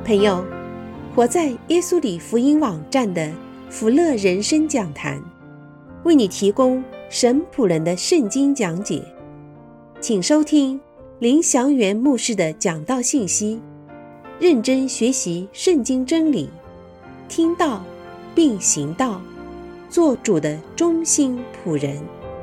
朋友，活在耶稣里福音网站的福乐人生讲坛，为你提供神仆人的圣经讲解，请收听林祥元牧师的讲道信息，认真学习圣经真理，听道并行道，做主的忠心仆人。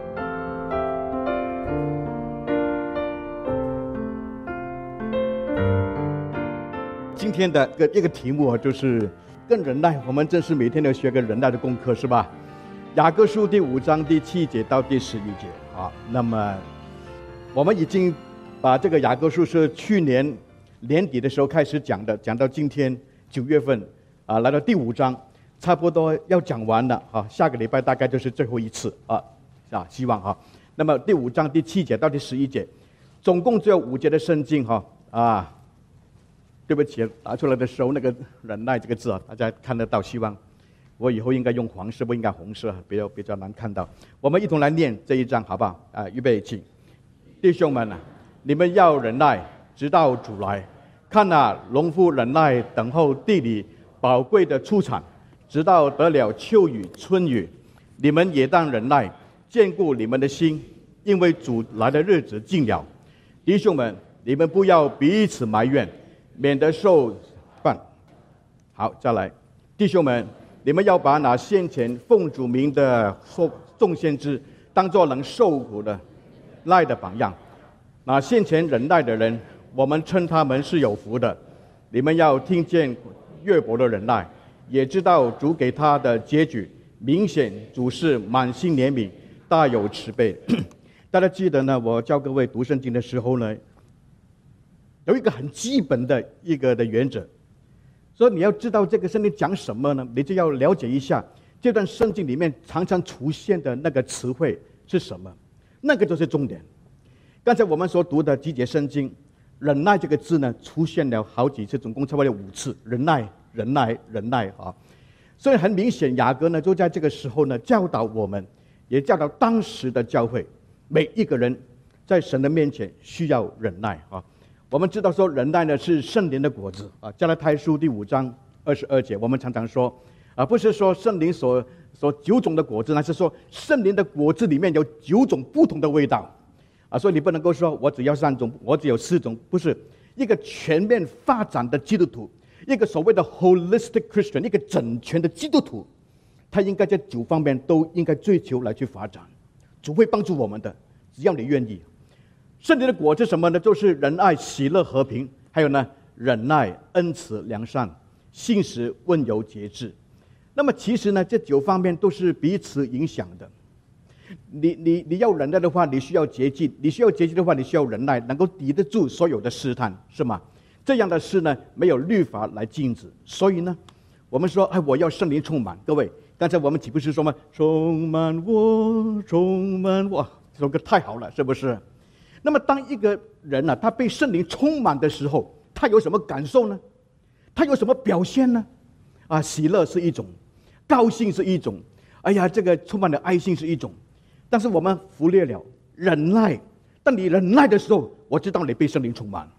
今天的一个题目就是跟忍耐，我们真是每天都学个忍耐的功课，是吧？雅各书第5章第7节到第11节啊。那么我们已经把这个雅各书是去年年底的时候开始讲的，讲到今天9月份啊，来到第5章，差不多要讲完了啊。下个礼拜大概就是最后一次啊，希望哈。那么第5章第7节到第11节，总共只有5节的圣经哈啊。对不起，拿出来的时候那个忍耐这个字啊，大家看得到，希望我以后应该用黄色，不应该红色，比较难看到。我们一同来念这一章好不好？预备起。弟兄们啊，你们要忍耐，直到主来。看啊，农夫忍耐等候地里宝贵的出产，直到得了秋雨春雨。你们也当忍耐，坚固你们的心，因为主来的日子近了。弟兄们，你们不要彼此埋怨，免得受犯。好，再来，弟兄们，你们要把那先前奉主名的众先知当作能受苦的耐的榜样。那先前忍耐的人，我们称他们是有福的。你们要听见约伯的忍耐，也知道主给他的结局。明显主是满心怜悯，大有慈悲。大家记得呢，我教各位读圣经的时候呢，有一个很基本的一个的原则，所以你要知道这个圣经讲什么呢，你就要了解一下这段圣经里面常常出现的那个词汇是什么，那个就是重点。刚才我们所读的几节圣经，忍耐这个字呢出现了好几次，总共差不多5次，忍耐忍耐忍耐啊。所以很明显，雅各呢就在这个时候呢教导我们，也教导当时的教会，每一个人在神的面前需要忍耐啊。我们知道说忍耐呢是圣灵的果子啊，加拉太书第5章22节，我们常常说啊，不是说圣灵所9种的果子，那是说圣灵的果子里面有9种不同的味道啊，所以你不能够说我只要3种，我只有4种，不是。一个全面发展的基督徒，一个所谓的 holistic Christian， 一个整全的基督徒，他应该在9方面都应该追求来去发展，主会帮助我们的，只要你愿意。圣灵的果是什么呢？就是仁爱、喜乐、和平，还有呢忍耐、恩慈、良善、信实、温柔、节制。那么其实呢，这9方面都是彼此影响的。你要忍耐的话，你需要节制；你需要节制的话，你需要忍耐，能够抵得住所有的试探，是吗？这样的事呢，没有律法来禁止。所以呢，我们说，我要圣灵充满。各位，刚才我们岂不是说吗？充满我，充满我，这首歌太好了，是不是？那么当一个人他被圣灵充满的时候，他有什么感受呢？他有什么表现呢？喜乐是一种，高兴是一种，这个充满了爱心是一种。但是我们忽略了忍耐。当你忍耐的时候，我知道你被圣灵充满。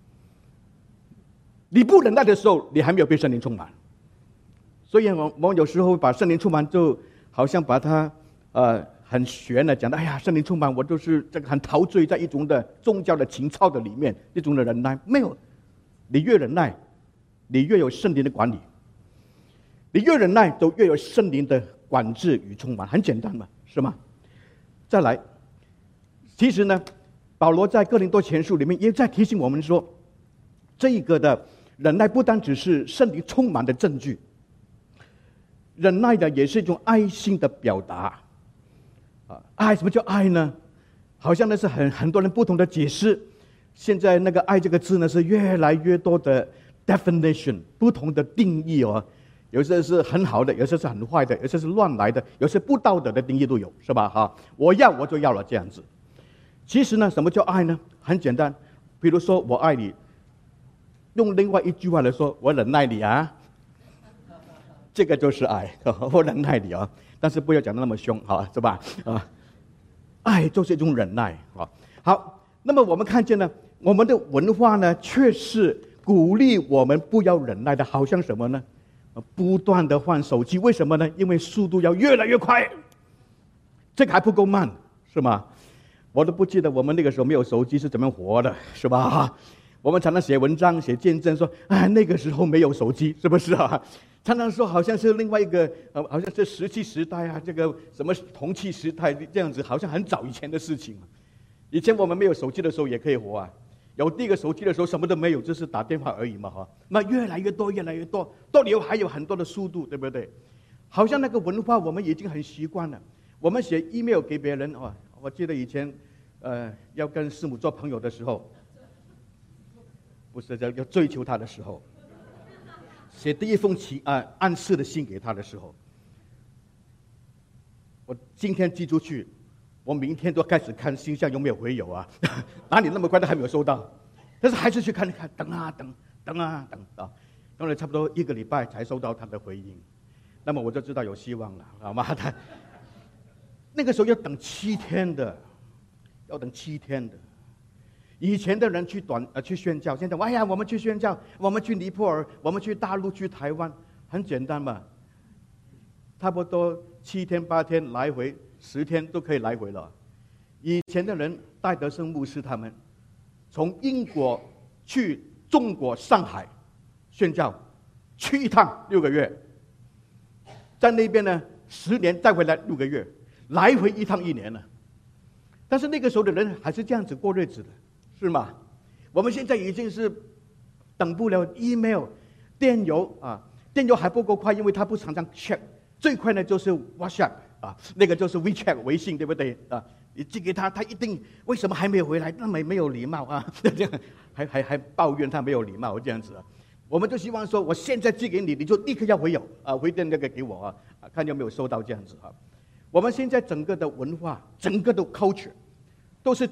你不忍耐的时候，你还没有被圣灵充满。所以我们有时候把圣灵充满，就好像把它很玄的讲的，圣灵充满我就是这个很陶醉在一种的宗教的情操的里面，一种的忍耐没有。你越忍耐，你越有圣灵的管理；你越忍耐，就越有圣灵的管制与充满。很简单嘛，是吗？再来，其实呢，保罗在哥林多前书里面也在提醒我们说，这一个的忍耐不单只是圣灵充满的证据，忍耐的也是一种爱心的表达。爱，什么叫爱呢？好像那是很多人不同的解释。现在那个爱这个字呢，是越来越多的 definition， 不同的定义哦。有些是很好的，有些是很坏的，有些是乱来的，有些不道德的定义都有，是吧？我就要了这样子。其实呢，什么叫爱呢？很简单，比如说我爱你，用另外一句话来说，我忍耐你啊，这个就是爱，我忍耐你啊。但是不要讲得那么凶，是吧？爱就是一种忍耐。好，那么我们看见呢，我们的文化呢，却是鼓励我们不要忍耐的，好像什么呢？不断的换手机，为什么呢？因为速度要越来越快，这个还不够慢，是吗？我都不记得我们那个时候没有手机是怎么活的，是吧？我们常常写文章、写见证说，那个时候没有手机，是不是啊？常常说好像是另外一个，好像是石器时代啊，这个什么铜器时代这样子，好像很早以前的事情。以前我们没有手机的时候也可以活啊。有第一个手机的时候什么都没有，就是打电话而已嘛，哈。那越来越多，越来越多，到底还有很多的速度，对不对？好像那个文化我们已经很习惯了。我们写 email 给别人，我记得以前，要跟师母做朋友的时候，不是要追求他的时候，写第一封暗示的信给他的时候，我今天寄出去。我明天都开始看信箱有没有回邮啊，哪里那么快都还没有收到，但是还是去看一看，等啊，等了差不多1个礼拜才收到他的回应，那么我就知道有希望了，好吗？那个时候要等7天的，要等7天的。以前的人去宣教，现在我们去宣教，我们去尼泊尔，我们去大陆，去台湾，很简单嘛，差不多7天8天来回。10天都可以来回了。以前的人，戴德生牧师他们，从英国去中国上海宣教，去一趟6个月，在那边呢10年再回来6个月，来回一趟1年了。但是那个时候的人还是这样子过日子的，是吗？我们现在已经是等不了 email、电邮啊，电邮还不够快，因为它不常常 check， 最快呢就是 WhatsApp。那个就是 WeChat 微信，对不对啊？你寄给他，他一定为什么还没有回来？那么没有礼貌啊！这样还抱怨他没有礼貌这样子啊！我们就希望说，我现在寄给你，你就立刻要回邮回电那个给我看有没有收到这样子啊！我们现在整个的文化，整个的 culture 都是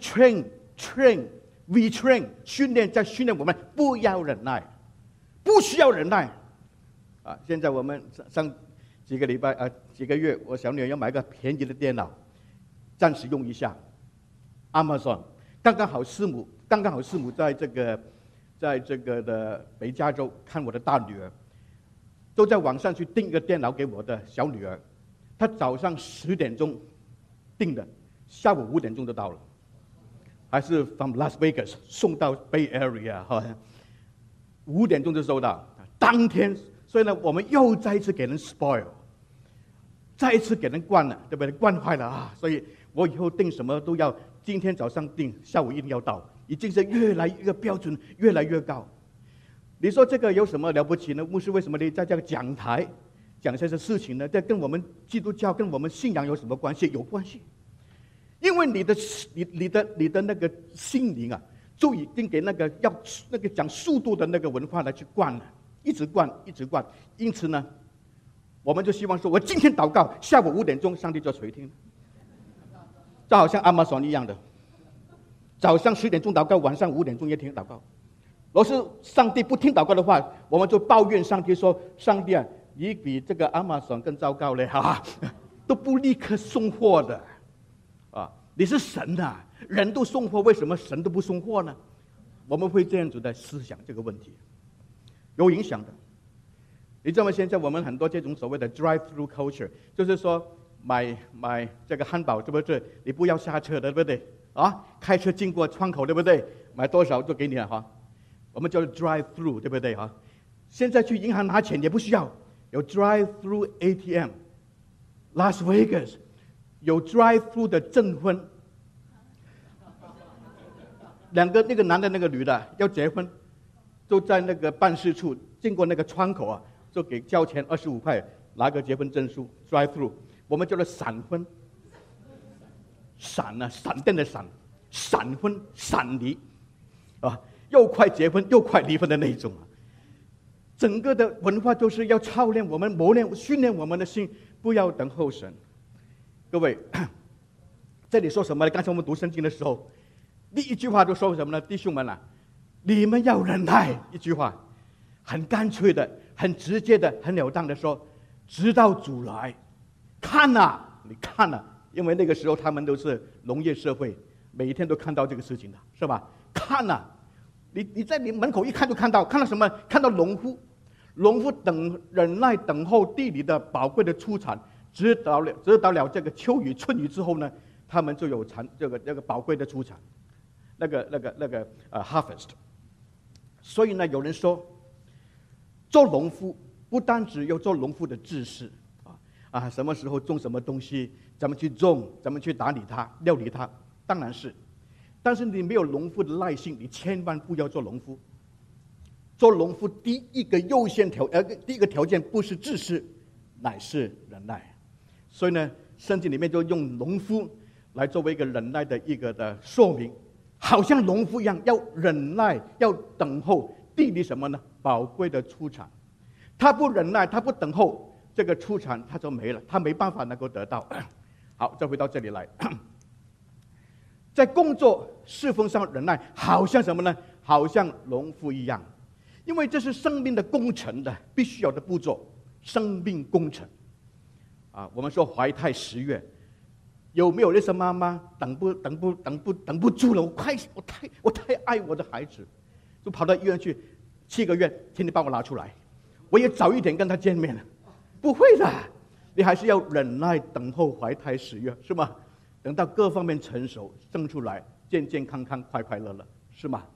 retrain 训练，在训练我们不要忍耐，不需要忍耐啊！现在我们上几个礼拜几个月，我小女儿要买个便宜的电脑，暂时用一下。Amazon 刚刚好师母在这个的北加州看我的大女儿，都在网上去订一个电脑给我的小女儿。她早上10点钟订的，下午5点钟就到了，还是 from Las Vegas 送到 Bay Area 5点钟就收到，当天。所以呢，我们又再一次给人 spoil， 再一次给人惯了，对不对？惯坏了所以我以后订什么都要今天早上订，下午一定要到，已经是越来越标准，越来越高。你说这个有什么了不起呢？牧师为什么你在这个讲台讲这些事情呢？这跟我们基督教、跟我们信仰有什么关系？有关系，因为你的那个心灵就已经给那个讲速度的那个文化来去惯了。一直灌，因此呢，我们就希望说，我今天祷告，下午5点钟，上帝就垂听。就好像Amazon一样的，早上10点钟祷告，晚上5点钟也听祷告。若是上帝不听祷告的话，我们就抱怨上帝说：“上帝你比这个Amazon更糟糕嘞，都不立刻送货的你是神人都送货，为什么神都不送货呢？”我们会这样子的思想这个问题。有影响的，你知道吗？现在我们很多这种所谓的 drive-through culture， 就是说买这个汉堡，对不对？你不要下车的，对不对？开车经过窗口，对不对？买多少就给你了我们叫 drive-through， 对不对现在去银行拿钱也不需要，有 drive-through ATM。Las Vegas 有 drive-through 的证婚，那个男的那个女的要结婚。就在那个办事处，经过那个窗口就给交钱25块，拿个结婚证书 ，drive through， 我们叫做闪婚，闪电的闪，闪婚闪离，又快结婚又快离婚的那种整个的文化就是要操练我们、磨练、训练我们的心，不要等候神。各位，这里说什么呢？刚才我们读圣经的时候，第一句话就说什么呢？弟兄们你们要忍耐，一句话，很干脆的、很直接的、很了当的说，直到主来。看你看因为那个时候他们都是农业社会，每一天都看到这个事情的，是吧？看你在你门口一看就看到什么？看到农夫忍耐等候地里的宝贵的出产，直到了这个秋雨春雨之后呢，他们就有这个宝贵的出产，harvest。所以呢，有人说，做农夫不单只有做农夫的知识什么时候种什么东西，怎么去种，怎么去打理它、料理它，当然是。但是你没有农夫的耐性，你千万不要做农夫。做农夫第一个条件不是知识，乃是忍耐。所以呢，圣经里面就用农夫来作为一个忍耐的一个的说明，好像农夫一样，要忍耐，要等候地里什么呢？宝贵的出产。他不忍耐，他不等候这个出产，他就没了，他没办法能够得到。好，再回到这里来，在工作侍奉上忍耐，好像什么呢？好像农夫一样，因为这是生命的工程的必须有的步骤，生命工程我们说怀胎10月，有没有那些妈妈等不住了？我太爱我的孩子，就跑到医院去，7个月，请你帮我拿出来，我也早一点跟他见面了。不会的，你还是要忍耐等候怀胎10月，是吗？等到各方面成熟，生出来，健健康康，快快乐乐，是吗？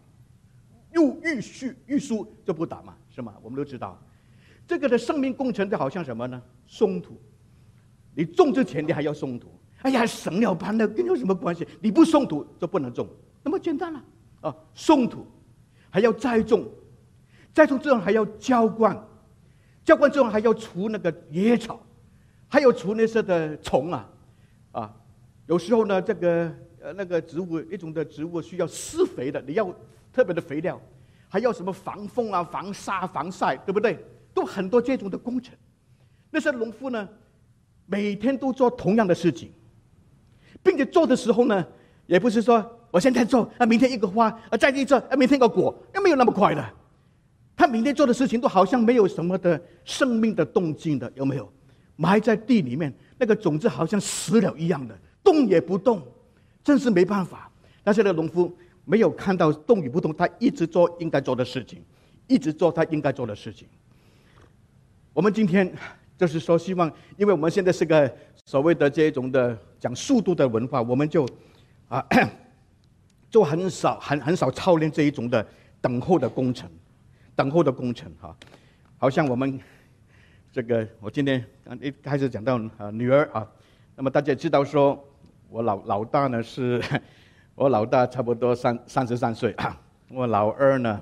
欲速就不打嘛，是吗？我们都知道，这个的生命工程就好像什么呢？松土。你种之前你还要松土。哎呀，省了吧，那跟你有什么关系？你不松土就不能种，那么简单了松土，还要栽种，栽种之后还要浇灌，浇灌之后还要除那个野草，还有除那些的虫有时候呢，这个那个植物一种的植物需要施肥的，你要特别的肥料，还要什么防风防沙防晒，对不对？都很多这种的工程。那些农夫呢，每天都做同样的事情，并且做的时候呢，也不是说我现在做明天一个花再一做明天一个果，又没有那么快的。他明天做的事情都好像没有什么的生命的动静的，有没有？埋在地里面，那个种子好像死了一样的，动也不动，真是没办法。但是那个农夫没有看到动与不动，他一直做应该做的事情，一直做他应该做的事情。我们今天就是说，希望，因为我们现在是个所谓的这种的讲速度的文化，我们就就很少操练这一种的等候的工程，好像我们这个，我今天一开始讲到女儿那么大家知道说，我老大呢是，我老大差不多33岁我老二呢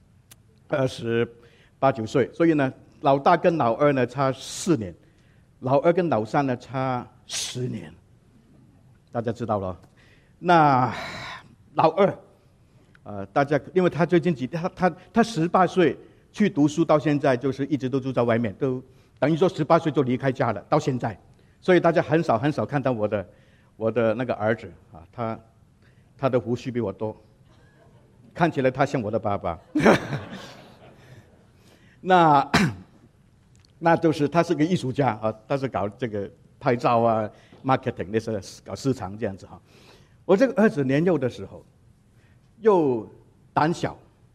28、9岁，所以呢，老大跟老二呢差4年，老二跟老三呢差10年，大家知道了。那老二，大家因为他最近他18岁去读书，到现在就是一直都住在外面，都等于说18岁就离开家了，到现在，所以大家很少看到我的那个儿子他的胡须比我多，看起来他像我的爸爸。那就是他是个艺术家他是搞这个拍照marketing 那些搞市场这样子我这个儿子年幼的时候又胆小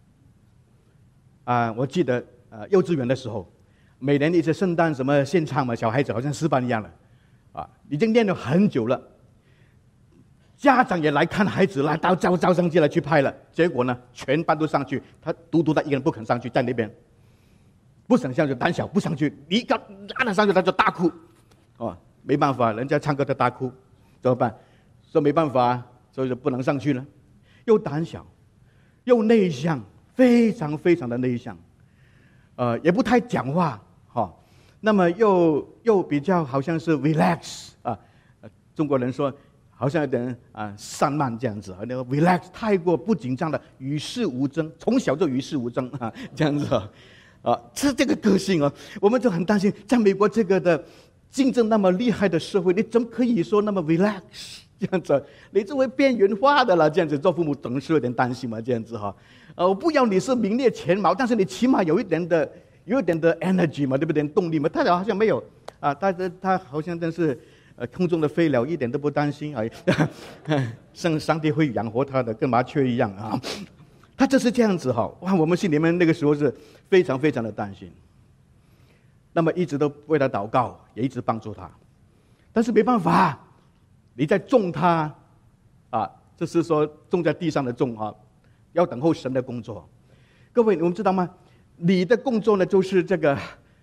我记得幼稚园的时候，每年一些圣诞什么献唱嘛，小孩子好像诗班一样的已经练了很久了。家长也来看孩子，来到招生机来去拍了，结果呢，全班都上去，他独他一个人不肯上去，在那边不想上去，胆小不上去，你拉他上去他就大哭，没办法，人家唱歌他大哭，怎么办？说没办法，所以就不能上去了。又胆小，又内向，非常非常的内向，也不太讲话那么又比较好像是 relax 中国人说好像有点散漫这样子那个 relax 太过不紧张的，与世无争，从小就与世无争这样子这个个性我们就很担心，在美国这个的竞争那么厉害的社会，你怎么可以说那么 relax 这样子？你就会边缘化的了，这样子做父母总是有点担心嘛，这样子我不要你是名列前茅，但是你起码有一点的 energy 嘛，对不对？动力嘛，他好像没有他好像真是空中的飞鸟，一点都不担心上帝会养活他的，跟麻雀一样他就是这样子哈，哇，我们心里面那个时候是非常非常的担心。那么一直都为他祷告，也一直帮助他，但是没办法，你在种他，这是说种在地上的种啊，要等候神的工作。各位，你们知道吗？你的工作呢，就是这个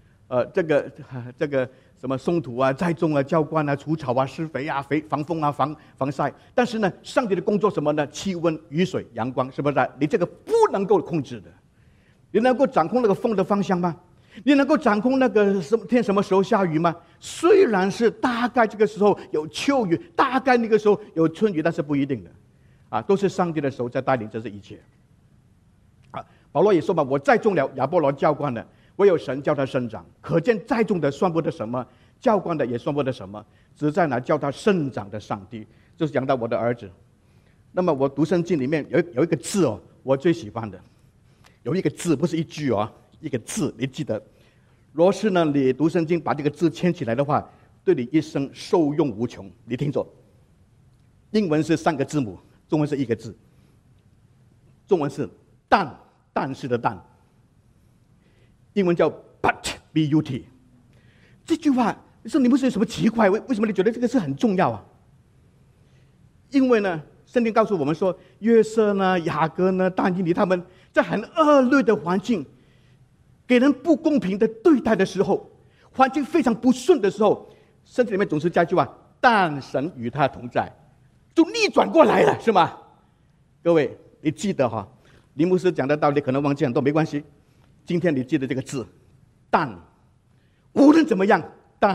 什么松土啊、栽种啊、浇灌啊、除草啊、施肥啊、防风啊、防晒。但是呢，上帝的工作什么呢？气温、雨水、阳光，是不是？你这个不能够控制的。你能够掌控那个风的方向吗？你能够掌控那个天什么时候下雨吗？虽然是大概这个时候有秋雨，大概那个时候有春雨，但是不一定的，都是上帝的手在带领这一切。保罗也说嘛，我栽种了，亚波罗浇灌了，唯有神叫他生长。可见栽种的算不得什么，浇灌的也算不得什么，只在那叫他生长的上帝。就是讲到我的儿子。那么我读圣经里面有一个字哦，我最喜欢的，有一个字，不是一句哦，一个字，你记得。若是呢，你读圣经把这个字牵起来的话，对你一生受用无穷。你听着，英文是3个字母，中文是1个字。中文是但是的但，英文叫 but，but。这句话，你说你不是有什么奇怪？为什么你觉得这个是很重要啊？因为呢，圣经告诉我们说，约瑟呢、雅各呢、但以理他们在很恶劣的环境，给人不公平的对待的时候，环境非常不顺的时候，圣经里面总是加一句话：但神与他同在，就逆转过来了，是吗？各位，你记得哈？林牧师讲的道理可能忘记很多，没关系。今天你记得这个字，但无论怎么样，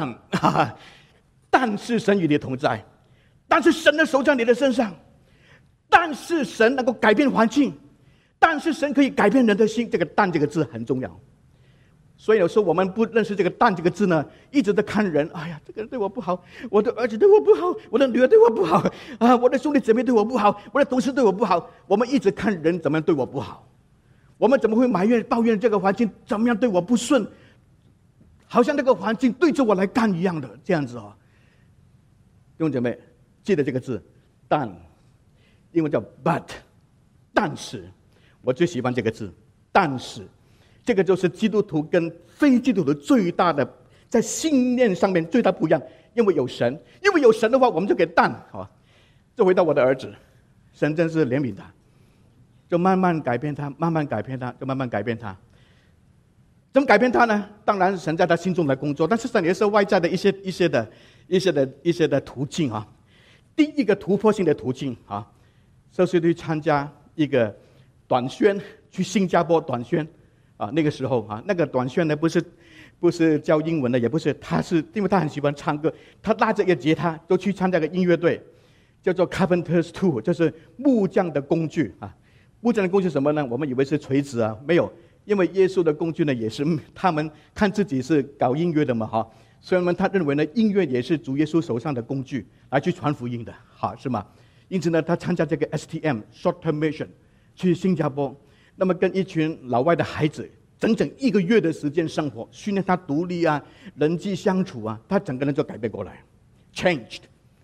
但是神与你同在，但是神的手在你的身上，但是神能够改变环境，但是神可以改变人的心。这个但这个字很重要。所以有时候我们不认识这个但这个字呢，一直在看人，哎呀，这个人对我不好，我的儿子对我不好，我的女儿对我不好，我的兄弟姐妹对我不好，我的同事对我不好。我们一直看人怎么样对我不好，我们怎么会埋怨抱怨这个环境怎么样对我不顺，好像那个环境对着我来干一样的，这样子哦。弟兄姐妹，记得这个字，但，英文叫 but， 但是，我最喜欢这个字，但是。这个就是基督徒跟非基督徒最大的在信念上面最大不一样，因为有神，因为有神的话，我们就给但就回到我的儿子，神真是怜悯他，就慢慢改变他，慢慢改变他，就慢慢改变他。怎么改变他呢？当然神在他心中来工作，但是神也是外在的一些的途径啊。第一个突破性的途径就是去参加一个短宣，去新加坡短宣。那个时候那个短宣呢，不是教英文的，也不是，他是因为他很喜欢唱歌，他拉着一个吉他就去参加个音乐队，叫做 Carpenter's Tool， 就是木匠的工具木匠的工具什么呢？我们以为是锤子没有，因为耶稣的工具呢，也是他们看自己是搞音乐的嘛所以他认为呢，音乐也是主耶稣手上的工具，来去传福音的是吗？因此呢，他参加这个 STM Short Term Mission 去新加坡。那么跟一群老外的孩子整整1个月的时间生活，训练他独立人际相处他整个人就改变过来 ，changed，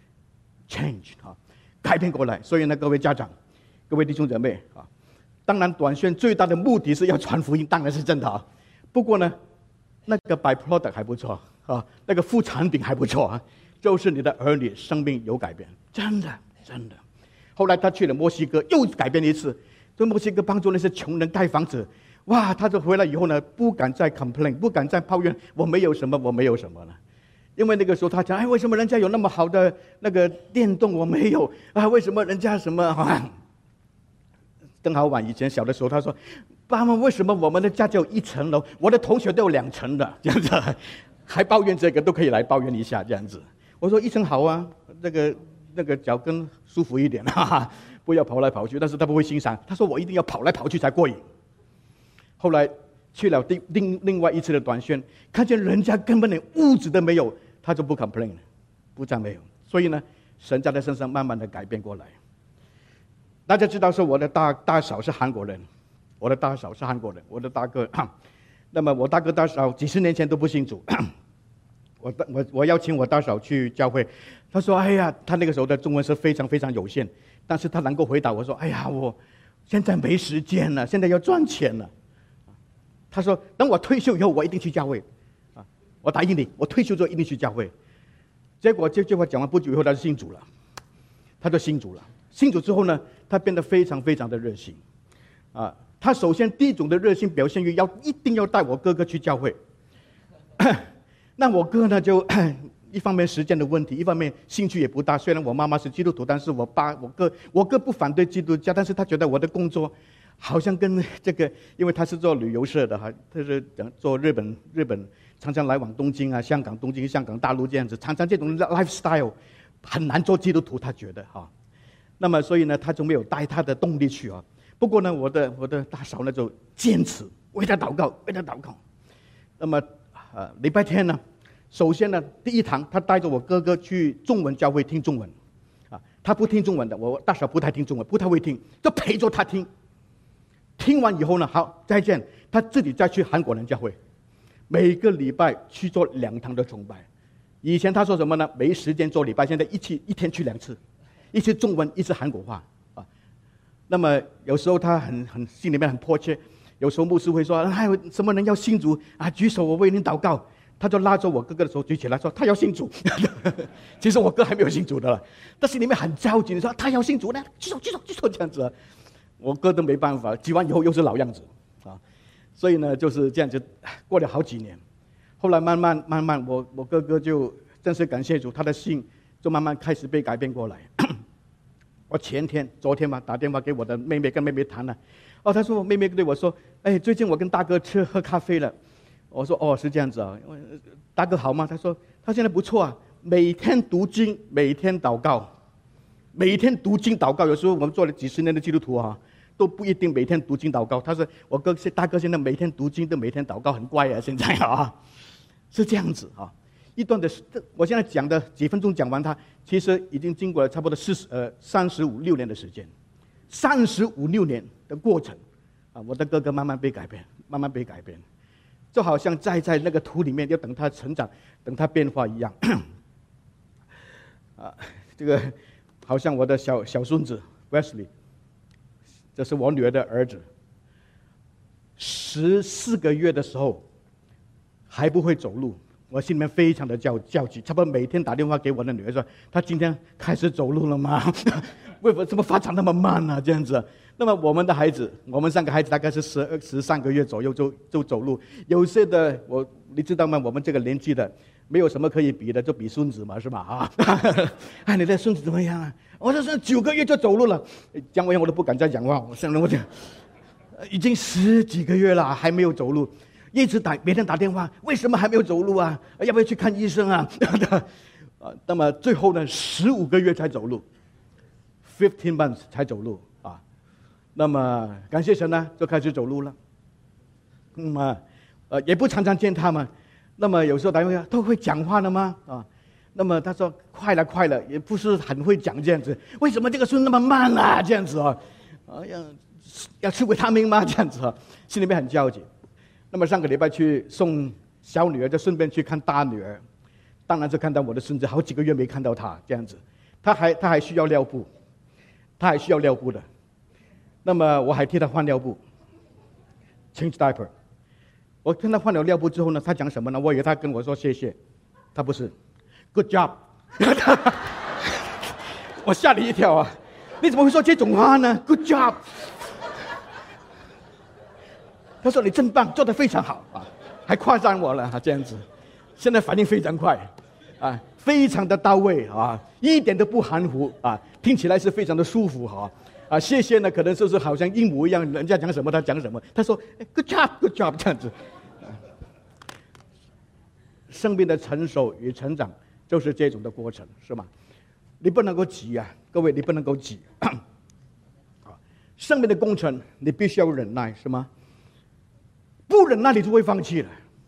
改变过来。所以呢，各位家长、各位弟兄姐妹当然短宣最大的目的是要传福音，当然是真的不过呢，那个 byproduct 还不错那个副产品还不错就是你的儿女生命有改变，真的。后来他去了墨西哥，又改变一次。在墨西哥帮助那些穷人盖房子，哇！他就回来以后呢，不敢再 complain， 不敢再抱怨我没有什么了，因为那个时候他讲，为什么人家有那么好的那个电动我没有为什么人家什么邓好晚以前小的时候他说，爸妈为什么我们的家只有1层楼，我的同学都有2层的，这样子还抱怨这个，都可以来抱怨一下这样子。我说1层好那个脚跟舒服一点不要跑来跑去，但是他不会欣赏。他说我一定要跑来跑去才过瘾。后来去了另外一次的短宣，看见人家根本连屋子都没有，他就不 complain 了，不再没有。所以呢，神在他身上慢慢的改变过来。大家知道说我的大嫂是韩国人，我的大哥那么我大哥大嫂几十年前都不信主我邀请我大嫂去教会，他说他那个时候的中文是非常非常有限，但是他能够回答我说， 现在没时间了，现在要赚钱了。他说等我退休以后我一定去教会啊，我答应你，我退休之后一定去教会。结果这句话讲完不久以后他就信主了，信主之后呢，他变得非常非常的热心啊。他首先第一种的热心表现于一定要带我哥哥去教会。那我哥呢就一方面时间的问题，一方面兴趣也不大。虽然我妈妈是基督徒，但是我哥不反对基督教，但是他觉得我的工作好像跟这个，因为他是做旅游社的哈，他是做日本常常来往东京啊、香港、香港、大陆这样子，常常这种 lifestyle 很难做基督徒，他觉得哈。那么所以呢，他就没有带他的动力去啊。不过呢，我的大嫂呢就坚持为他祷告。那么礼拜天呢，首先呢，第一堂他带着我哥哥去中文教会听中文，啊，他不听中文的，我大嫂不太听中文，不太会听，就陪着他听。听完以后呢，好再见，他自己再去韩国人教会，每个礼拜去做2堂的崇拜。以前他说什么呢？没时间做礼拜，现在一天去2次，一次中文，一次韩国话啊。那么有时候他很心里面很迫切，有时候牧师会说还有什么人要信主啊？举手我为您祷告。他就拉着我哥哥的手举起来说他要信主。其实我哥还没有信主的了，但是里面很着急，你说他要信主呢，举手这样子。我哥都没办法，举完以后又是老样子啊。所以呢就是这样子过了好几年。后来慢慢我哥哥就真是感谢主，他的心就慢慢开始被改变过来。我昨天嘛打电话给我的妹妹，跟妹妹谈了。他说妹妹对我说，最近我跟大哥喝咖啡了。我说是这样子啊，大哥好吗？他说他现在不错啊，每天读经，每天祷告，有时候我们做了几十年的基督徒啊，都不一定每天读经祷告。他说大哥现在每天读经都每天祷告，很乖啊，现在啊，是这样子啊。一段的，我现在讲的几分钟讲完它，其实已经经过了差不多35-6年的时间，35-6年的过程啊，我的哥哥慢慢被改变，就好像在那个土里面，要等他成长，等他变化一样。这个好像我的小孙子 Wesley， 这是我女儿的儿子，14个月的时候还不会走路，我心里面非常的焦急，差不多每天打电话给我的女儿说，他今天开始走路了吗？为什么这么发展那么慢呢？这样子。那么我们3个孩子大概是13个月左右就走路。有些的你知道吗？我们这个年纪的没有什么可以比的，就比孙子嘛，是吧？你的孙子怎么样啊？我说是9个月就走路了，讲完我都不敢再讲话。我讲已经10几个月了，还没有走路，一直每天打电话，为什么还没有走路啊？要不要去看医生啊？那么最后呢，15个月才走路，15 months 才走路。那么感谢神呢，就开始走路了。也不常常见他们。那么有时候打电话都会讲话了吗？那么他说快了，也不是很会讲这样子。为什么这个孙那么慢啊？这样子要吃维他命吗？这样子心里面很焦急。那么上个礼拜去送小女儿，就顺便去看大女儿。当然是看到我的孙子，好几个月没看到他这样子。他还需要尿布，的。那么我还替他换尿布 ，change diaper。我跟他换了尿布之后呢，他讲什么呢？我以为他跟我说谢谢，他不是 ，good job。我吓了一跳啊！你怎么会说这种话呢 ？Good job。他说你真棒，做得非常好啊，还夸赞我了这样子。现在反应非常快啊，非常的到位啊，一点都不含糊啊，听起来是非常的舒服谢谢呢，可能就是好像一模一样，人家讲什么他讲什么。他说 good job 这样子。生命的成熟与成长就是这种的过程，是吗？你不能够急啊，各位，你不能够急。生命的工程你必须要忍耐，是吗？不忍耐你就会放弃了，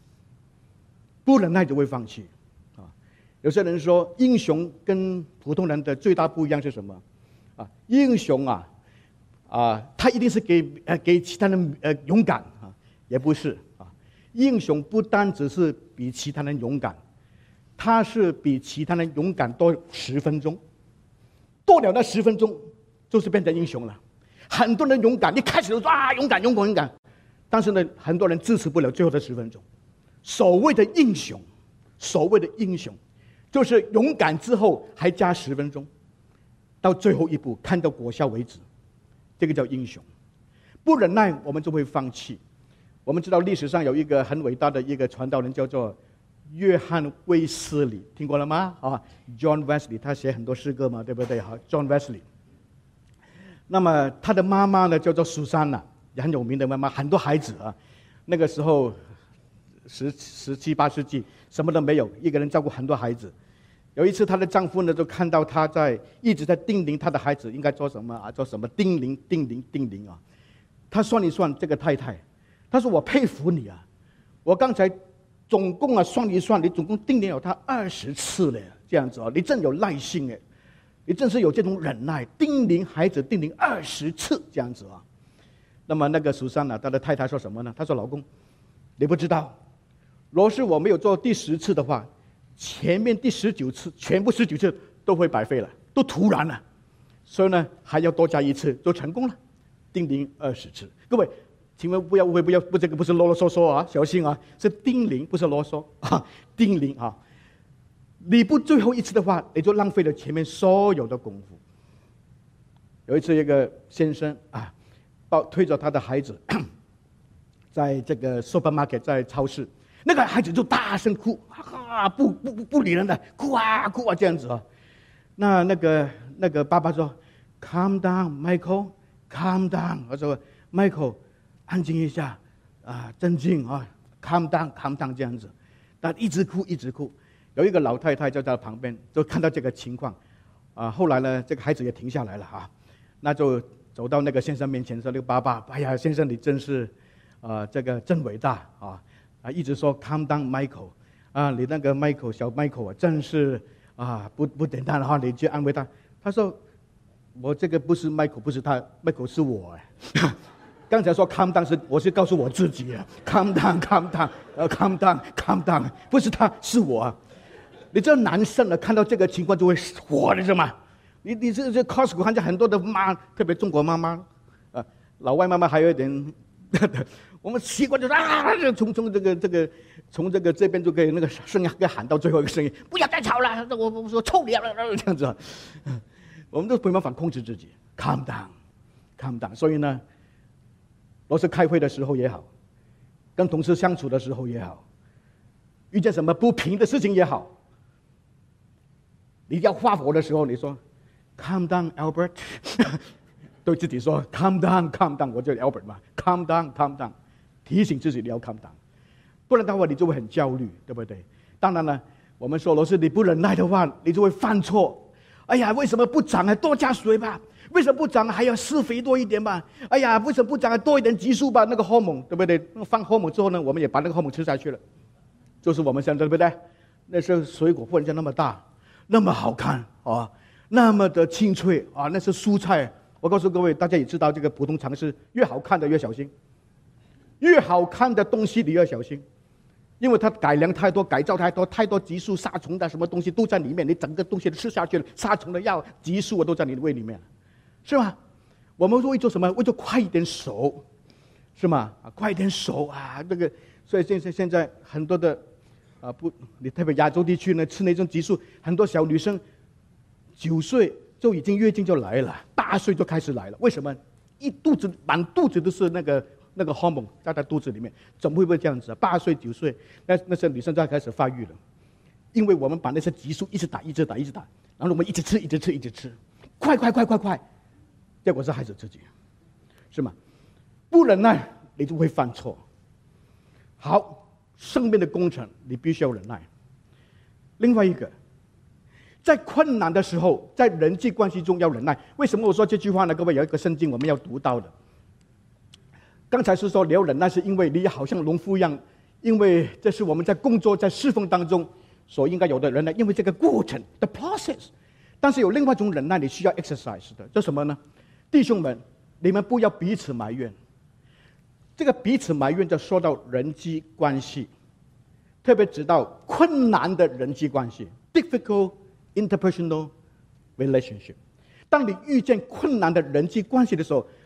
有些人说英雄跟普通人的最大不一样是什么？英雄他一定是给其他人勇敢也不是英雄不单只是比其他人勇敢，他是比其他人勇敢多10分钟，多了那10分钟就是变成英雄了。 很多人勇敢，一开始都说勇敢勇敢勇敢，但是呢，很多人支持不了最后的10分钟。所谓的英雄，就是勇敢之后还加10分钟，到最后一步看到果效为止，这个叫英雄。不忍耐，我们就会放弃。我们知道历史上有一个很伟大的一个传道人，叫做约翰卫斯理，听过了吗？John Wesley， 他写很多诗歌嘛，对不对？John Wesley。那么他的妈妈呢，叫做苏珊娜，也很有名的妈妈，很多孩子啊。那个时候17、18世纪，什么都没有，一个人照顾很多孩子。有一次，她的丈夫呢，就看到她一直在叮咛她的孩子应该做什么做什么，叮咛啊。他算一算，这个太太，他说：“我佩服你啊！我刚才总共算一算，你总共叮咛了他20次了，这样子你真有耐性哎，你真是有这种忍耐，叮咛孩子叮咛20次这样子啊。”那么那个苏珊娜，她的太太说什么呢？她说：“老公，你不知道，若是我没有做第10次的话，前面第19次，全部19次都会白费了，都徒然了。所以呢，还要多加1次，就成功了。叮咛20次。各位，请问不要误会，这个不是啰啰嗦嗦啊，小心啊，是叮咛，不是啰嗦啊，叮咛啊。你不最后1次的话，你就浪费了前面所有的功夫。有一次，一个先生推着他的孩子，在这个 supermarket， 在超市，那个孩子就大声哭，不理人的，哭啊这样子啊。那个爸爸说 ，Calm down, Michael。Calm down， 我说 Michael， 安静一下镇静，Calm down 这样子。但一直哭。有一个老太太就在旁边，就看到这个情况后来呢，这个孩子也停下来了那就走到那个先生面前说：“那个爸爸，哎呀，先生你真是这个真伟大一直说 Calm down Michael 你那个 Michael 小 Michael 真是不简单你去安慰他。”他说：“我这个不是 Michael， 不是他 ，Michael 是我刚才说 calm down 我是告诉我自己calm down， 不是他，是我你这男生看到这个情况就会火的是吗？你这 Costco 看见很多的妈，特别中国妈妈老外妈妈还有一点，我们习惯就是从这边就可以那个声音给喊到最后一个声音，不要再吵了，我说臭你这样子我们都没办法控制自己 ，calm down。所以呢，若是开会的时候也好，跟同事相处的时候也好，遇见什么不平的事情也好，你要发火的时候，你说 calm down Albert， 对自己说 calm down， 我叫 Albert 嘛 ，calm down， 提醒自己你要 calm down， 不然的话你就会很焦虑，对不对？当然了，我们说，若是你不忍耐的话，你就会犯错。哎呀，为什么不长多加水吧？为什么不长还要施肥多一点吧？哎呀，为什么不长多一点激素吧？那个荷尔蒙，对不对？放荷尔蒙之后呢，我们也把那个荷尔蒙吃下去了，就是我们现在对不对？那些水果忽然间那么大，那么好看那么的清脆那是蔬菜。我告诉各位，大家也知道这个普通常识，越好看的越小心，越好看的东西你越小心。因为它改良太多，改造太多激素、杀虫的什么东西都在里面，你整个东西都吃下去了，杀虫的药、激素都在你的胃里面，是吗？我们为做什么？为做快一点熟，是吗？快一点熟这个，所以现在很多的你特别亚洲地区呢，吃那种激素，很多小女生9岁就已经月经就来了，8岁就开始来了，为什么？满肚子都是那个荷尔蒙在她肚子里面，怎么会不会这样子8岁9岁，那些女生就要开始发育了，因为我们把那些激素一直打，然后我们一直吃，快，结果是害死自己，是吗？不忍耐，你就会犯错。好，生命的工程你必须要忍耐。另外一个，在困难的时候，在人际关系中要忍耐。为什么我说这句话呢？各位，有一个圣经我们要读到的。刚才是说你要忍耐，是因为你好像农夫一样，因为这是我们在工作在侍奉当中所应该有的忍耐，因为这个过程 the process。 但是有另外一种忍耐你需要 exercise 的，这什么呢？弟兄们，你们不要彼此埋怨。这个彼此埋怨就说到人际关系，特别指到困难的人际关系 difficult interpersonal relationship。 当你遇见困难的人际关系的时候，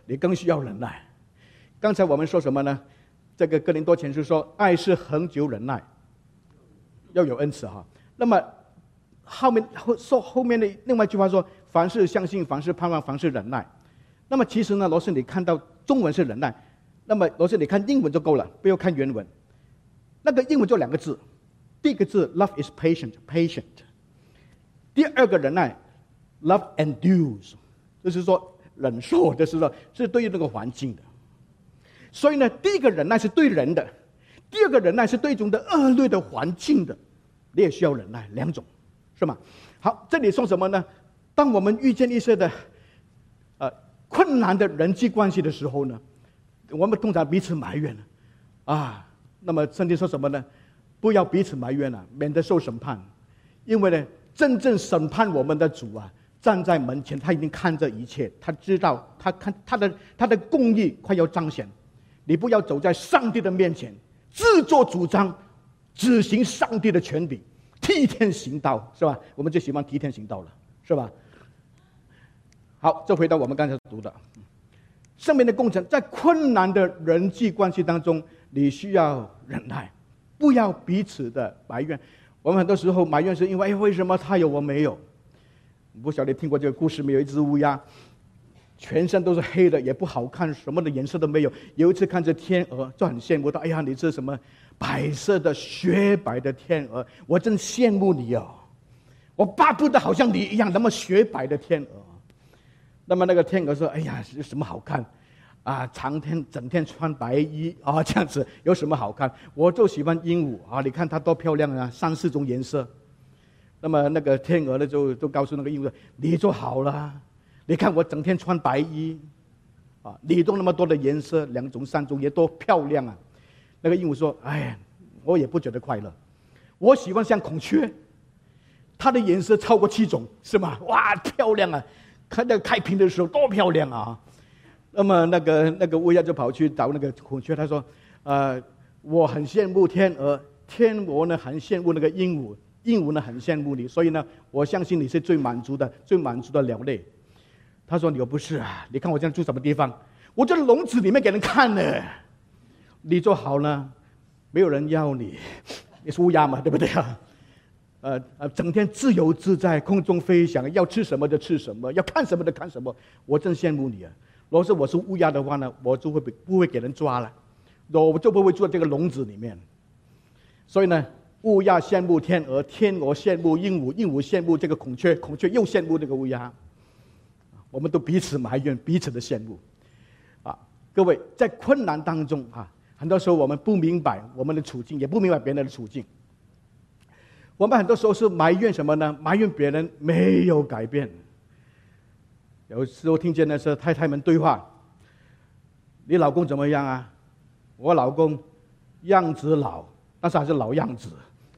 你更需要忍耐。刚才我们说什么呢？这个哥林多前书说，爱是恒久忍耐，要有恩慈哈。那么后面的另外一句话说，凡事相信，凡事盼望，凡事忍耐。那么其实呢，罗斯你看到中文是忍耐，那么罗斯你看英文就够了，不要看原文。那个英文就2个字，第一个字 love is patient， 第二个忍耐 love endures， 就是说忍受，就是说是对于那个环境的。所以呢，第一个忍耐是对人的，第二个忍耐是对一种的恶劣的环境的，你也需要忍耐，2种，是吗？好，这里说什么呢？当我们遇见一些的困难的人际关系的时候呢，我们通常彼此埋怨那么圣经说什么呢？不要彼此埋怨免得受审判。因为呢，真正审判我们的主站在门前，他已经看着一切，他知道他的公义快要彰显。你不要走在上帝的面前自作主张，执行上帝的权柄，替天行道，是吧？我们最喜欢替天行道了，是吧？好，这回到我们刚才读的圣灵的工程，在困难的人际关系当中，你需要忍耐，不要彼此的埋怨。我们很多时候埋怨是因为为什么他有我没有？不晓得听过这个故事没有？一只乌鸦全身都是黑的，也不好看，什么的颜色都没有。有一次看着天鹅，就很羡慕他。哎呀，你这什么白色的雪白的天鹅，我真羡慕你哦！我巴不得好像你一样那么雪白的天鹅。那么那个天鹅说：“哎呀，有什么好看整天穿白衣这样子有什么好看？我就喜欢鹦鹉你看它多漂亮3、4种颜色。”那么那个天鹅呢，就告诉那个鹦鹉：“你就好了。你看我整天穿白衣你都那么多的颜色，2种3种也多漂亮啊！”那个鹦鹉说：“哎，我也不觉得快乐，我喜欢像孔雀，它的颜色超过7种，是吗？哇，漂亮啊！看那个开屏的时候多漂亮啊！”那么那个乌鸦就跑去找那个孔雀，他说：“我很羡慕天鹅，天鹅呢很羡慕那个鹦鹉，鹦鹉呢很羡慕你，所以呢，我相信你是最满足的鸟类。”他说：“你又不是你看我现在住什么地方？我在笼子里面给人看呢。你就好了，没有人要你，你是乌鸦嘛，对不对整天自由自在，空中飞翔，要吃什么就吃什么，要看什么就看什么。我真羡慕你啊！如果是我是乌鸦的话呢，我就不会给人抓了，我就不会住在这个笼子里面。所以呢，乌鸦羡慕天鹅，天鹅羡慕鹦鹉，鹦鹉羡慕这个孔雀，孔雀又羡慕这个乌鸦。我们都彼此埋怨，彼此的羡慕各位，在困难当中很多时候我们不明白我们的处境，也不明白别人的处境。我们很多时候是埋怨什么呢？埋怨别人没有改变。有时候听见的是太太们对话：“你老公怎么样我老公样子老，但是还是老样子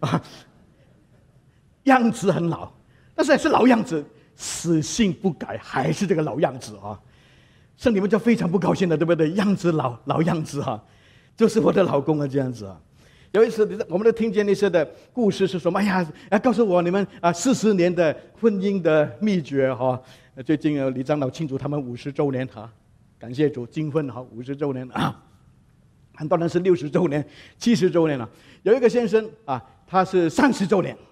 样子很老，但是还是老样子，死性不改，还是这个老样子圣你们就非常不高兴的，对不对？样子老样子就是我的老公这样子有一次我们都听见那些的故事是什么？哎呀，告诉我你们40年的婚姻的秘诀最近李长老庆祝他们50周年感谢主，金婚50周年很多人是60周年、70周年了。有一个先生他是30周年。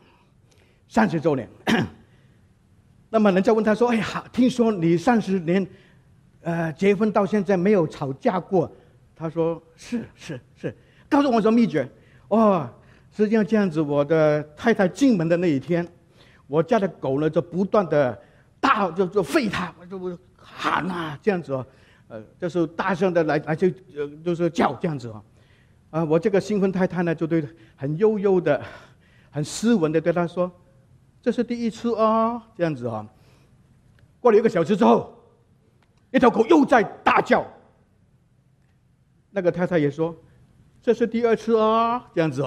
那么人家问他说：“哎呀，听说你30年结婚到现在没有吵架过？”他说：“是，告诉我什么秘诀？”实际上这样子，我的太太进门的那一天，我家的狗呢就不断的就吠它，就喊这样子就是大声的来就是叫这样子我这个新婚太太呢就对很悠悠的、很斯文的对他说：“这是第一次这样子过了1个小时之后，一条狗又在大叫。那个太太也说：“这是第2次这样子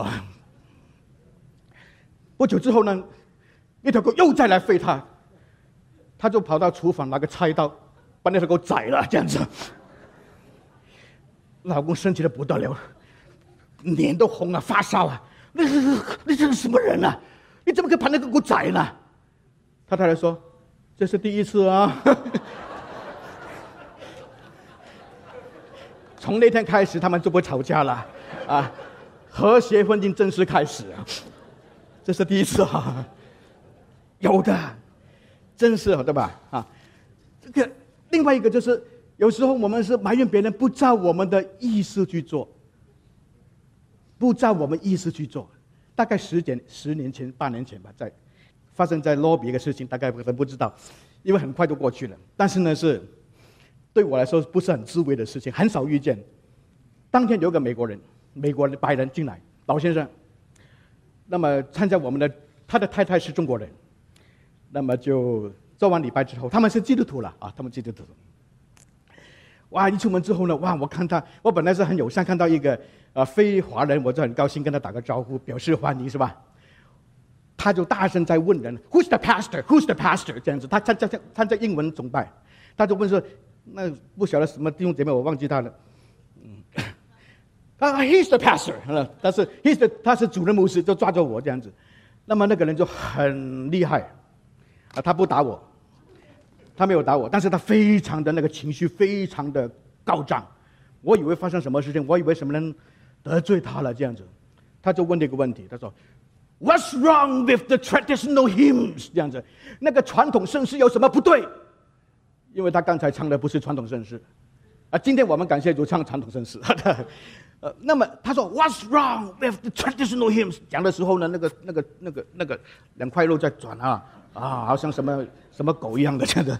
不久之后呢，一条狗又再来吠他，他就跑到厨房拿个菜刀，把那条狗宰了，这样子。老公生气的不得了，脸都红发烧你这是什么人你怎么可以把那个狗宰呢？他太太说：“这是第1次从那天开始他们就不吵架了啊，和谐婚姻正式开始。这是第一次啊，有的，真是对吧？啊，这个另外一个就是有时候我们是埋怨别人不照我们的意思去做，不照我们意思去做。大概10年前、8年前吧，发生在罗比一个事情，大概可能不知道，因为很快就过去了。但是呢，是对我来说不是很自慰的事情，很少遇见。当天有个美国的白人进来，老先生，那么参加他的太太是中国人，那么就做完礼拜之后，他们是基督徒了啊，他们基督徒。哇！一出门之后呢，哇！我本来是很友善，看到一个非华人，我就很高兴跟他打个招呼，表示欢迎，是吧？他就大声在问人 ，Who's the pastor? Who's the pastor? 这样子，他参加英文崇拜，他就问说，那不晓得什么弟兄姐妹，我忘记他了。He's the pastor， 但是他是主任牧师，就抓着我这样子。那么那个人就很厉害，他不打我。他没有打我，但是他非常的那个情绪非常的高涨，我以为发生什么事情，我以为什么人得罪他了这样子，他就问了一个问题，他说 What's wrong with the traditional hymns？ 这样子，那个传统圣诗有什么不对？因为他刚才唱的不是传统圣诗，今天我们感谢主唱传统圣诗。那么他说 What's wrong with the traditional hymns？ 讲的时候呢，那个两块肉在转好像什么狗一样的这样子，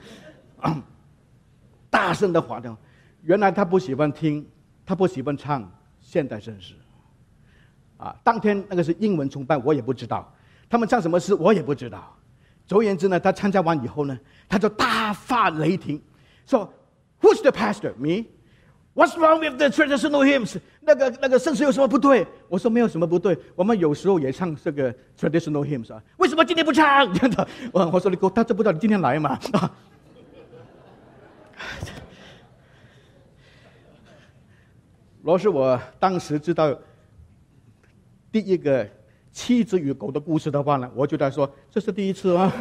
大声的话的。原来他不喜欢唱现代圣诗，当天那个是英文崇拜，我也不知道他们唱什么诗，我也不知道。总而言之呢，他参加完以后呢，他就大发雷霆，说 Who's the pastor? Me?What's wrong with the traditional hymns？ 那个圣诗有什么不对？我说没有什么不对，我们有时候也唱这个 traditional hymns 啊，为什么今天不唱？我说你给我，他知不知道你今天来嘛？若是我当时知道第一个妻子与狗的故事的话呢，我就在说这是第一次啊，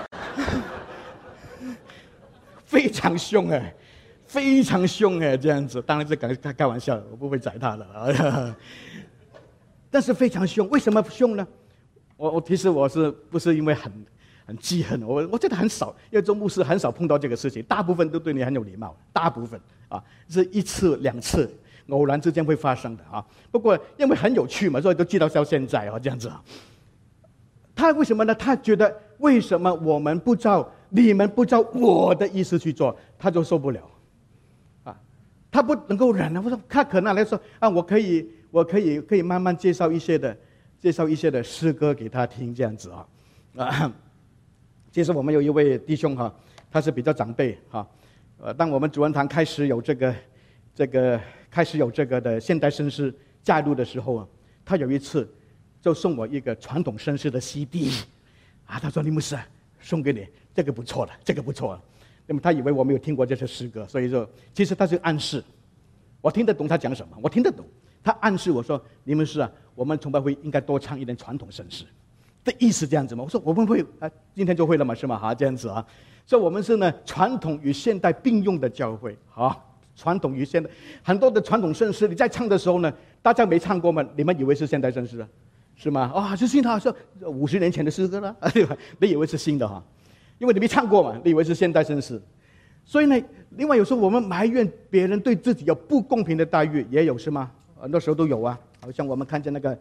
非常凶哎。非常凶哎，这样子，当然是开玩笑，我不会宰他了。但是非常凶，为什么凶呢？其实我是不是因为很记恨？我觉得很少，因为做牧师很少碰到这个事情，大部分都对你很有礼貌，大部分是1次2次，偶然之间会发生的啊。不过因为很有趣嘛，所以都记到现在这样子。他为什么呢？他觉得为什么你们不照我的意思去做，他就受不了。他不能够忍了，我说他可能来说我可以慢慢介绍一些的诗歌给他听这样子其实我们有一位弟兄他是比较长辈当我们主恩堂开始有这个的现代圣诗加入的时候他有一次就送我一个传统圣诗的 CD 他说李牧师送给你，这个不错了。那么他以为我没有听过这些诗歌，所以说其实他是暗示我听得懂他讲什么，我听得懂。他暗示我说：“你们是我们崇拜会应该多唱一点传统圣诗。”的意思这样子吗？我说我们会今天就会了嘛，是吗？这样子所以我们是呢传统与现代并用的教会传统与现代很多的传统圣诗，你在唱的时候呢，大家没唱过吗？你们以为是现代圣诗是吗？是新的，是50年前的诗歌了，对吧？你以为是新的因为你没唱过嘛，你以为是现代圣诗，所以呢，另外有时候我们埋怨别人对自己有不公平的待遇，也有是吗？很多时候都有好像我们看见那个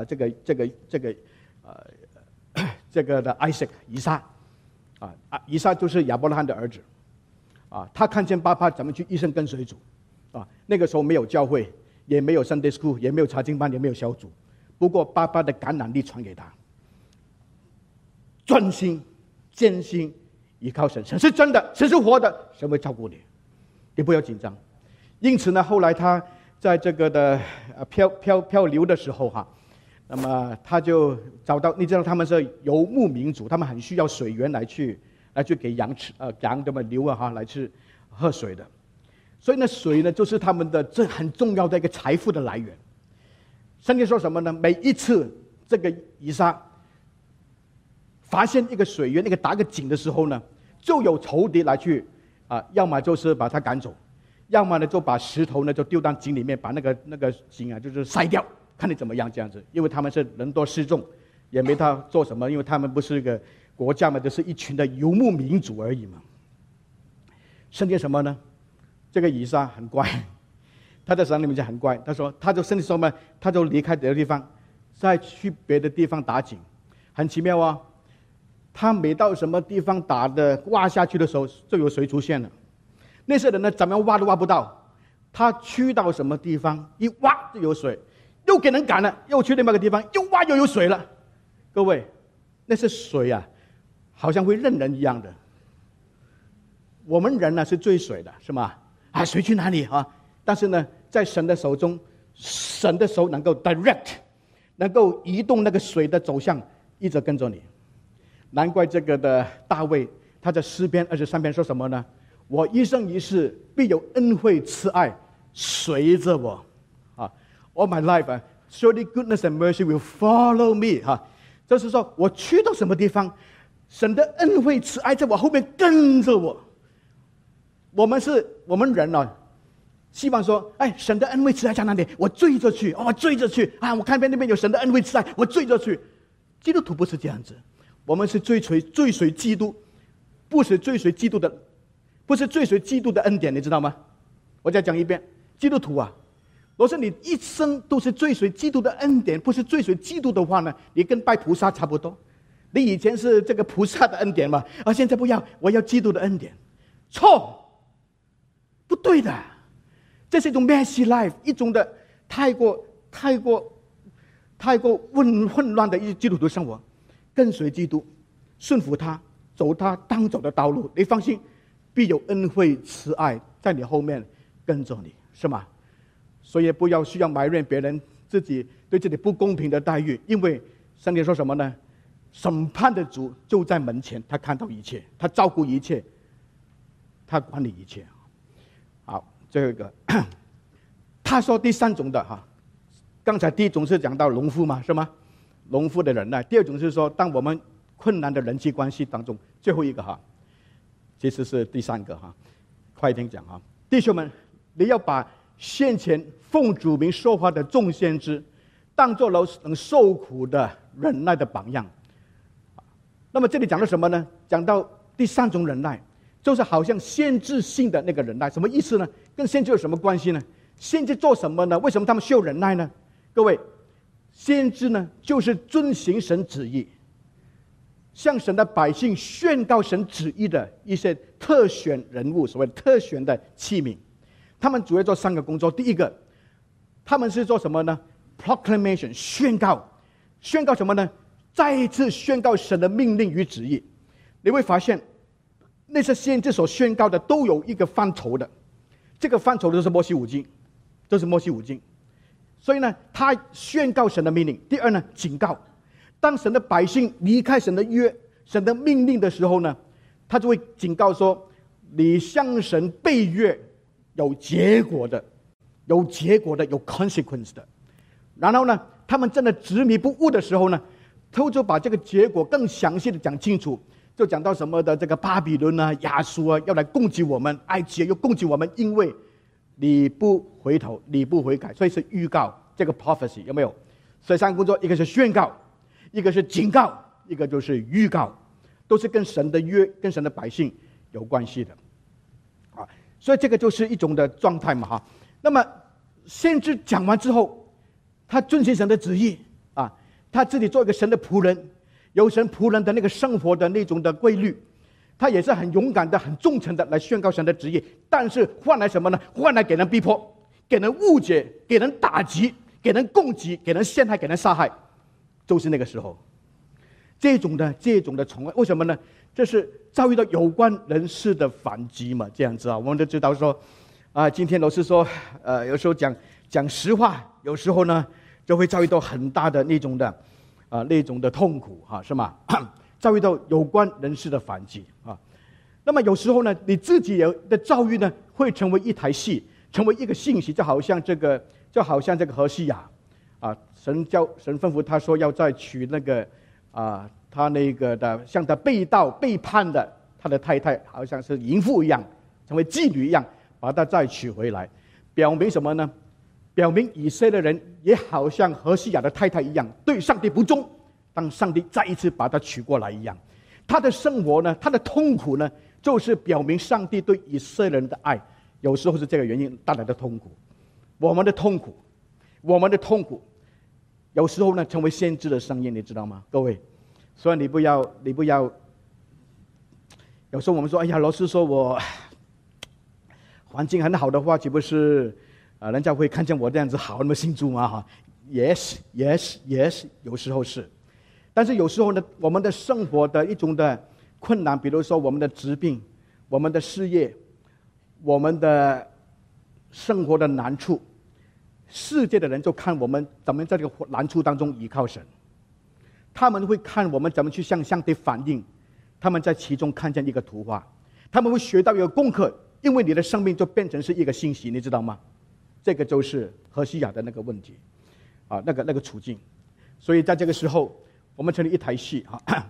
这个的 Isaac 以撒以撒就是亚伯拉罕的儿子他看见爸爸怎么去一生跟随主那个时候没有教会，也没有 Sunday School， 也没有查经班，也没有小组，不过爸爸的感染力传给他，专心艰辛依靠神，神是真的，神是活的，神会照顾你，你不要紧张。因此呢，后来他在这个的漂流的时候那么他就找到，你知道他们是游牧民族，他们很需要水源来去给羊吃羊的牛来去喝水的，所以呢水呢就是他们的这很重要的一个财富的来源。圣经说什么呢？每一次这个以撒发现一个水源，那个打个井的时候呢，就有仇敌来去要么就是把他赶走， 要么呢就把石头呢就丢到井里面，把那个井啊就是塞掉，看你怎么样这样子。因为他们是人多势众，也没他做什么，因为他们不是一个国家嘛，就是一群的游牧民族而已嘛。圣经什么呢？这个以撒很乖，他在神里面就很乖。他说，他就圣经说嘛，他就离开别的地方，再去别的地方打井，很奇妙啊。他每到什么地方打的挖下去的时候，就有水出现了。那些人呢，怎么样挖都挖不到。他去到什么地方，一挖就有水，又给人赶了，又去另外一个地方，又挖又有水了。各位，那些水啊，好像会认人一样的。我们人呢是追水的，是吗？啊，水去哪里啊？但是呢，在神的手中，神的手能够 direct， 能够移动那个水的走向，一直跟着你。难怪这个的大卫，他在诗篇23篇说什么呢？我一生一世必有恩惠慈爱随着我。All my life, surely goodness and mercy will follow me。就是说我去到什么地方，神的恩惠慈爱在我后面跟着我。我们人啊，希望说，哎，神的恩惠慈爱在哪里？我追着去，追着去啊！我看那边有神的恩惠慈爱，我追着去。基督徒不是这样子。我们是追随基督，不是追随基督的，不是追随基督的恩典，你知道吗？我再讲一遍，基督徒啊，若是你一生都是追随基督的恩典，不是追随基督的话呢，你跟拜菩萨差不多。你以前是这个菩萨的恩典嘛，现在不要，我要基督的恩典，错，不对的，这是一种 messy life， 一种的太过混乱的一基督徒生活。跟随基督，顺服他，走他当走的道路，你放心，必有恩惠慈爱在你后面跟着你，是吗？所以不要需要埋怨别人自己对自己不公平的待遇，因为圣经说什么呢？审判的主就在门前，他看到一切，他照顾一切，他管理一切。好，最后一个，他说第三种的刚才第一种是讲到农夫嘛，是吗？农夫的忍耐。第二种是说，当我们困难的人际关系当中，最后一个其实是第三个快一点讲弟兄们，你要把先前奉主名说话的众先知，当作能受苦的忍耐的榜样。那么这里讲到什么呢？讲到第三种忍耐，就是好像先知性的那个忍耐。什么意思呢？跟先知有什么关系呢？先知做什么呢？为什么他们需要忍耐呢？各位，先知呢，就是遵行神旨意，向神的百姓宣告神旨意的一些特选人物，所谓特选的器皿。他们主要做三个工作。第一个，他们是做什么呢？ proclamation， 宣告。宣告什么呢？再一次宣告神的命令与旨意。你会发现，那些先知所宣告的都有一个范畴的，这个范畴就是摩西五经，这是摩西五经。所以呢，他宣告神的命令。第二呢，警告。当神的百姓离开神的约、神的命令的时候呢，他就会警告说：你向神背约有结果的，有结果的，有 consequence 的。然后呢，他们真的执迷不悟的时候呢，他就把这个结果更详细的讲清楚，就讲到什么的这个巴比伦啊、亚述啊要来攻击我们，埃及又攻击我们，因为你不回头，你不悔改，所以是预告，这个 prophecy 有没有？所以三个工作，一个是宣告，一个是警告，一个就是预告，都是跟神的约、跟神的百姓有关系的。所以这个就是一种的状态嘛那么先知讲完之后，他遵行神的旨意他自己做一个神的仆人，有神仆人的那个生活的那种的规律。他也是很勇敢的、很忠诚的来宣告神的旨意，但是换来什么呢？换来给人逼迫、给人误解、给人打击、给人攻击、给人陷害、给人杀害，就是那个时候。这种的宠爱，为什么呢？这是遭遇到有关人士的反击嘛，这样子我们都知道说，今天老师说，有时候讲实话，有时候呢就会遭遇到很大的那种的痛苦是吗？遭遇到有关人士的反击那么有时候呢，你自己的遭遇呢，会成为一台戏，成为一个信息，就好像这个何西雅神吩咐他说要再娶那个他那个的向他背叛的他的太太，好像是淫妇一样，成为妓女一样， 把他再娶回来，表明什么呢？表明以色列人也好像何西亚的太太一样，对上帝不忠，当上帝再一次把他娶过来一样。他的生活呢，他的痛苦呢，就是表明上帝对以色列人的爱。有时候是这个原因带来的痛苦，我们的痛苦，有时候呢成为先知的声音，你知道吗，各位？所以你不要，有时候我们说，哎呀，老师说我环境很好的话，岂不是人家会看见我这样子好，那么信主吗？哈 ，yes， 有时候是，但是有时候呢，我们的生活的一种的困难，比如说我们的疾病、我们的事业、我们的生活的难处，世界的人就看我们怎么在这个难处当中依靠神，他们会看我们怎么去向上帝反映，他们在其中看见一个图画，他们会学到一个功课，因为你的生命就变成是一个信息，你知道吗？这个就是何西亚的那个问题，那个处境。所以在这个时候，我们成立一台戏，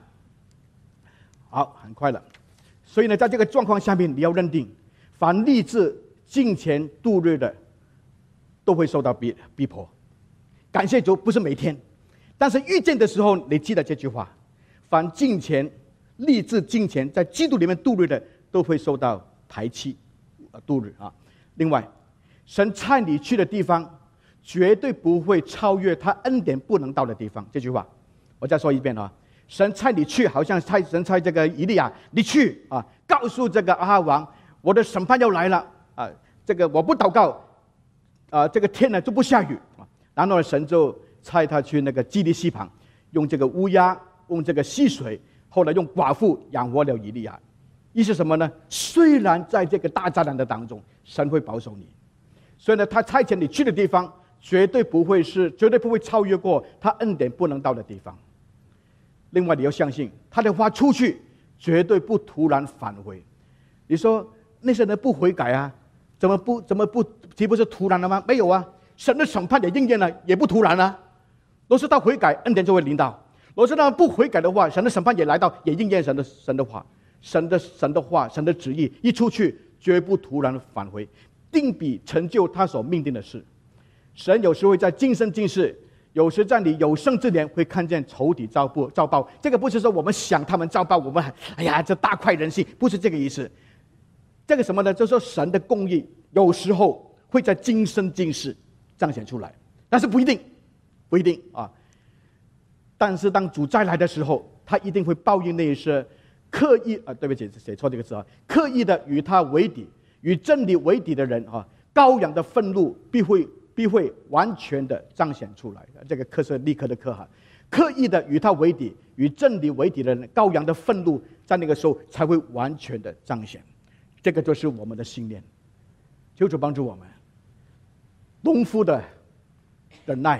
好，很快了。所以呢，在这个状况下面，你要认定，凡立志敬虔度日的，都会受到逼迫。感谢主，不是每天，但是遇见的时候，你记得这句话：凡敬虔、立志敬虔，在基督里面度日的，都会受到排斥，度日啊。另外，神差你去的地方，绝对不会超越他恩典不能到的地方。这句话，我再说一遍啊。神差你去，好像神差这个以利亚，你去啊，告诉这个阿哈王，我的审判要来了啊！这个我不祷告这个天呢就不下雨啊。然后神就差他去那个基利溪旁，用这个乌鸦，用这个溪水，后来用寡妇养活了以利亚。意思什么呢？虽然在这个大灾难的当中，神会保守你，所以呢，他差遣你去的地方，绝对不会超越过他恩典不能到的地方。另外，你要相信他的话出去，绝对不突然返回。你说那些人不悔改啊？怎么不？岂不是突然了吗？没有啊，神的审判也应验了，也不突然啊。若是他悔改，恩典就会临到；若是他不悔改的话，神的审判也来到，也应验神的话。神的话，神的旨意一出去，绝不突然返回，定必成就他所命定的事。神有时会在今生今世，有时在你有生之年会看见仇敌遭报。这个不是说我们想他们遭报，我们哎呀这大快人心，不是这个意思。这个什么呢？就是说神的公义有时候会在今生今世彰显出来，但是不一定啊。但是当主再来的时候，他一定会报应那些刻意对不起，写错这个字啊，刻意的与他为敌、与真理为敌的人啊，羔羊的愤怒必会完全的彰显出来。这个刻是立刻的刻哈，刻意的与他为敌、与真理为敌的人，羔羊的愤怒在那个时候才会完全的彰显。这个就是我们的信念。求主帮助我们，农夫的忍耐。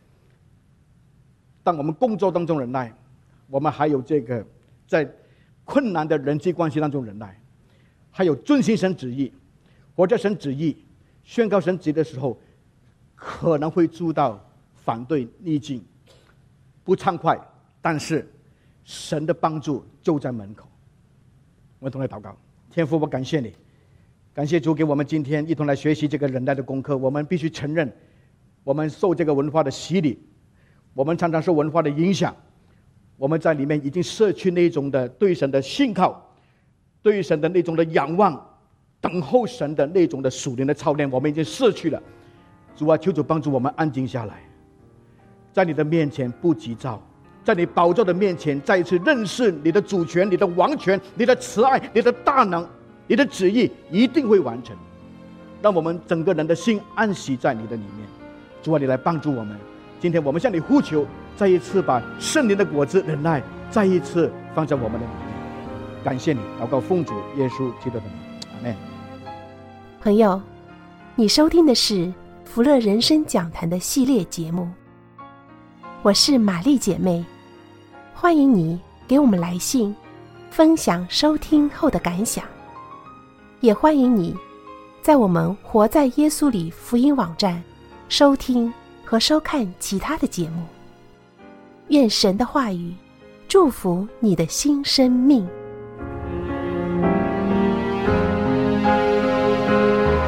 当我们工作当中忍耐，我们还有这个在困难的人际关系当中忍耐，还有遵行神旨意，活着神旨意，宣告神旨意的时候，可能会遭到反对逆境，不畅快，但是神的帮助就在门口。我们同来祷告。天父，我感谢你，感谢主给我们今天一同来学习这个忍耐的功课。我们必须承认，我们受这个文化的洗礼，我们常常受文化的影响，我们在里面已经失去那种的对神的信靠，对神的那种的仰望，等候神的那种的属灵的操练，我们已经失去了。主啊，求主帮助我们安静下来，在你的面前不急躁，在你宝座的面前再一次认识你的主权、你的王权、你的慈爱、你的大能、你的旨意一定会完成，让我们整个人的心安息在你的里面。主啊，你来帮助我们。今天我们向你呼求，再一次把圣灵的果子忍耐再一次放在我们的里面。感谢你，祷告奉主耶稣基督的名，阿们。 朋友，你收听的是福乐人生讲坛的系列节目，我是玛丽姐妹，欢迎你给我们来信分享收听后的感想，也欢迎你在我们活在耶稣里福音网站收听和收看其他的节目。愿神的话语祝福你的新生命。